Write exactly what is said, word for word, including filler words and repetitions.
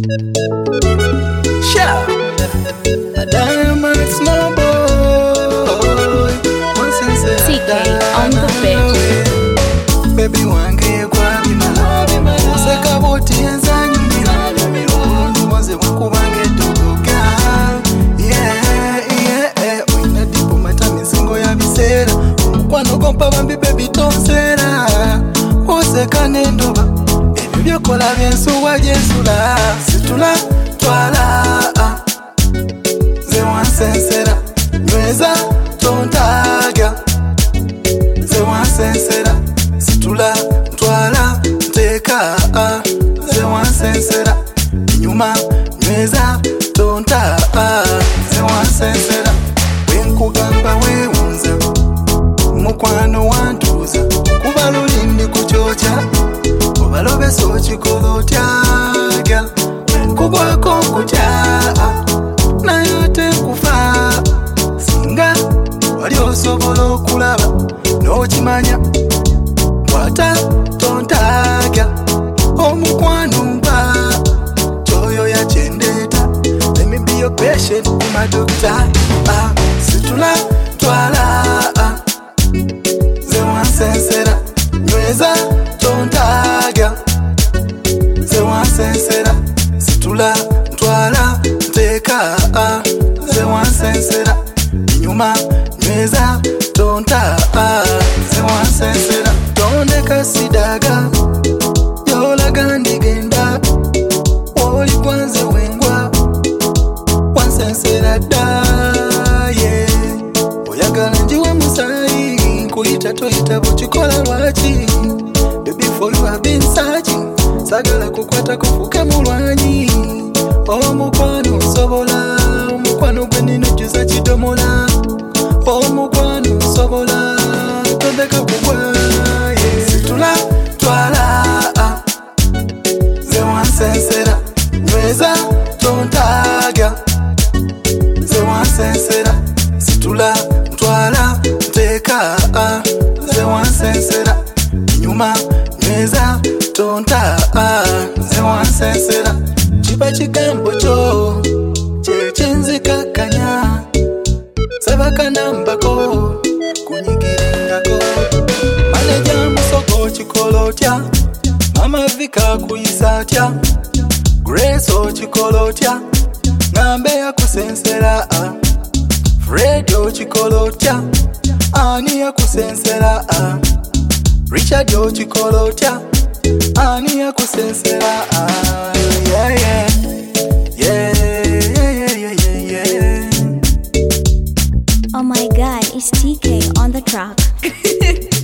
Sha a diamond it's no boy. Once in say T K on the beat. Baby wange kwa bima Useka boti enza nyumira Mwaze wakubange tutuka Yeah, yeah Oina dipo mata misingo ya bisera Umukwano kompa wambi baby tonsera Useka nendoba Ebyo byokola byensuwa jensula Situla twala Ze wansensera Nyweza tontaga Ze wansensera Situla twala teka Ze wansensera Inyuma nyweza tonta Ze wansensera Wenkugamba wewunza Mukwano wantuza Kuba lulindi kuchocha Obalobe so chikolotya Girl Wenkugwako nkutya Na yote kufa Singa Wali osobola okulaba N'okimanya Kwata tontaga Omukwano mba Choyo ya chendeta Let me be your patient my doctor ah, Situla twala ah. Ze wansensera Nyweza tontaga Ze wansensera Situla twala teka ah. Ze wansensera Inyuma nyweza tonta Ze wansensera Tondeka sidaga Yolaga ndigenda Oli kwanze wengwa Wansensera da yeah. Oyagala njiwe musayi Nkuyita toyita buchikola lwachi Baby for you have been searching Sagala kukwata kufuke mulwanyi Omukwano nsobola Omukwano gwe ninojuza kidomola Omukwano nsobola Tondeka kugwa yeah. Situla twala Ze wansensera Nyweza tontaga Ze wansensera Situla twala teka Ze wansensera Inyuma nyweza tonta Ze wansensera Chiba chigambo cho Chechenzikakanya Sabaka nambako Kunyigirengako Maneja musoko chikolotya Mama vika kuyisatya Grace o chikolotya Ngambe ya kusensera Fred o chikolotya Ani ya kusensera Richard o chikolotya Ani ya kusensera Yeah, yeah Yeah, yeah, yeah, yeah, yeah Oh my god, it's T K on the track.